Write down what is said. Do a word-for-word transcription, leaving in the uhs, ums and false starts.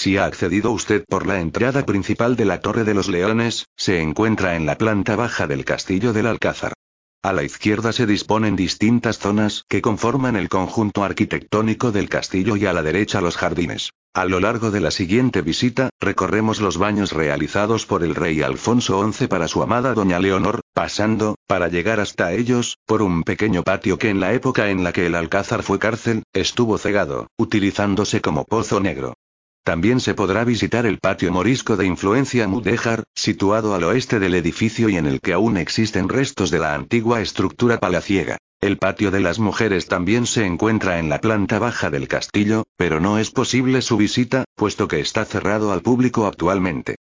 Si ha accedido usted por la entrada principal de la Torre de los Leones, se encuentra en la planta baja del Castillo del Alcázar. A la izquierda se disponen distintas zonas que conforman el conjunto arquitectónico del castillo y a la derecha los jardines. A lo largo de la siguiente visita, recorremos los baños realizados por el rey Alfonso once para su amada doña Leonor, pasando, para llegar hasta ellos, por un pequeño patio que en la época en la que el Alcázar fue cárcel, estuvo cegado, utilizándose como pozo negro. También se podrá visitar el patio morisco de influencia mudéjar, situado al oeste del edificio y en el que aún existen restos de la antigua estructura palaciega. El patio de las mujeres también se encuentra en la planta baja del castillo, pero no es posible su visita, puesto que está cerrado al público actualmente.